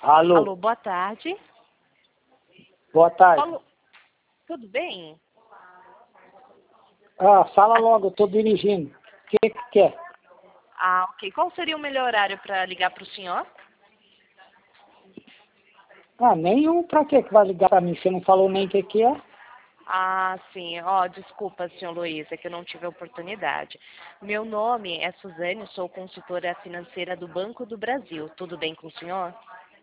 Alô, Alô, boa tarde. boa tarde. Paulo, tudo bem? Fala logo, eu tô dirigindo. O que quer? Ah, ok. Qual seria o melhor horário para ligar para o senhor? Nenhum. Pra quê que vai ligar pra mim? Você não falou nem o que é? Ah, sim. Desculpa, senhor Luiz, é que eu não tive a oportunidade. Meu nome é Suzane, sou consultora financeira do Banco do Brasil. Tudo bem com o senhor?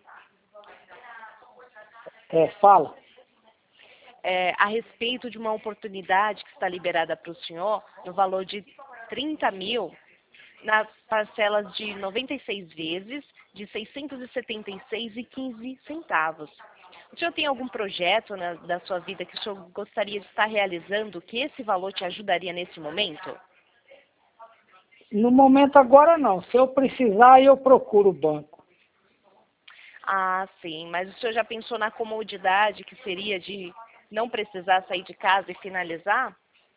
Fala. A respeito de uma oportunidade que está liberada para o senhor, no valor de 30 mil, nas parcelas de 96 vezes, de 676,15 centavos. O senhor tem algum projeto da sua vida que o senhor gostaria de estar realizando que esse valor te ajudaria nesse momento? No momento agora não. Se eu precisar, eu procuro o banco. Ah, sim, mas o senhor já pensou na comodidade que seria de não precisar sair de casa e finalizar?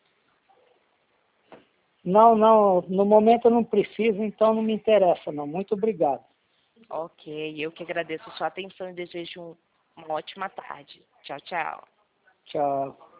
Não, não. No momento eu não preciso, então não me interessa não. Muito obrigado. Ok, eu que agradeço a sua atenção e desejo uma ótima tarde. Tchau, tchau. Tchau.